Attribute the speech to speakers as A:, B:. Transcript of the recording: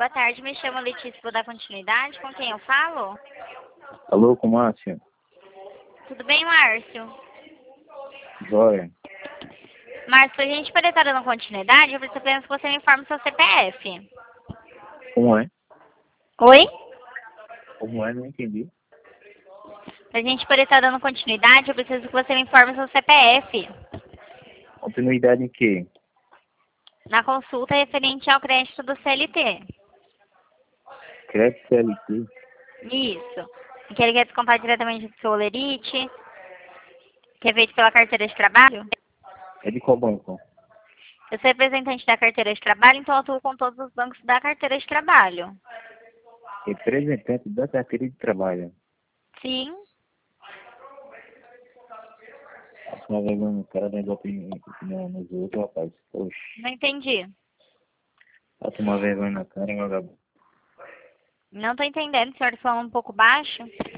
A: Boa tarde, me chamo Letícia, vou dar continuidade. Com quem eu falo?
B: Alô, com Márcia?
A: Tudo bem, Márcio?
B: Joia.
A: Márcio, pra gente poder estar dando continuidade, eu preciso apenas que você me informe o seu CPF.
B: Como é?
A: Oi?
B: Como é? Não entendi.
A: Pra gente poder estar dando continuidade, eu preciso que você me informe o seu CPF.
B: Continuidade em quê?
A: Na consulta referente ao crédito do CLT.
B: Crédito CLT?
A: Isso. Que ele quer descontar diretamente do seu Olerite, que é feito pela carteira de trabalho.
B: É de qual banco?
A: Eu sou representante da carteira de trabalho, então eu atuo com todos os bancos da carteira de trabalho.
B: Representante da carteira de trabalho.
A: Sim.
B: Passa uma vergonha no cara, negócio nos outros, rapaz. Oxe.
A: Não entendi.
B: Passa uma vergonha na cara, vagabundo.
A: Não tô entendendo, o senhor tá falando um pouco baixo.